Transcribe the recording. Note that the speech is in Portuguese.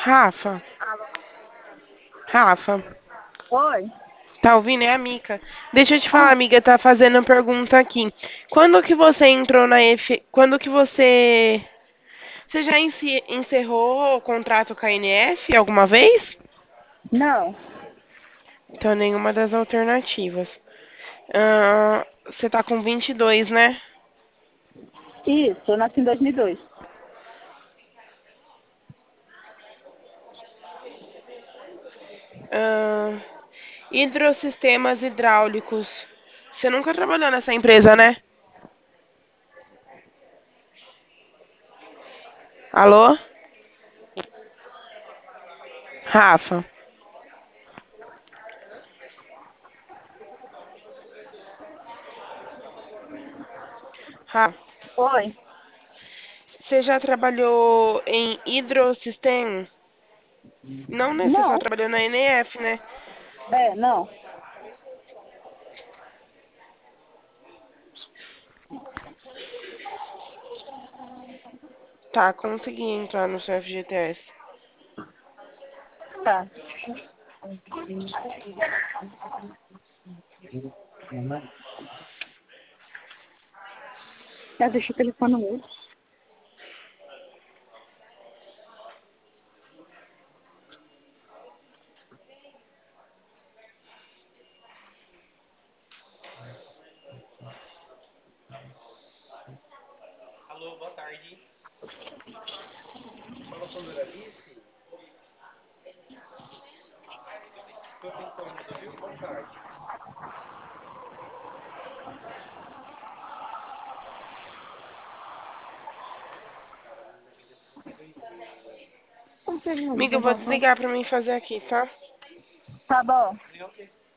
Rafa, Rafa, Oi? tá ouvindo? É a Mica. Deixa eu te falar, Ah, amiga, tá fazendo uma pergunta aqui. Quando que você entrou na F... Quando que você... Você já encerrou o contrato com a NF alguma vez? não. Então, nenhuma das alternativas. Você tá com 22, né? Isso, eu nasci em 2002. Ah, hidrossistemas hidráulicos. Você nunca trabalhou nessa empresa, né? Alô? Rafa? Rafa? Oi? Você já trabalhou em hidrossistema? Não, né? Você só Não. trabalhou na NF, né? Não. Tá, consegui entrar no seu FGTS. Tá. Já deixa o telefone mudo. Consegue me Amiga, eu vou ligar, desligar pra mim fazer aqui, tá? Tá bom.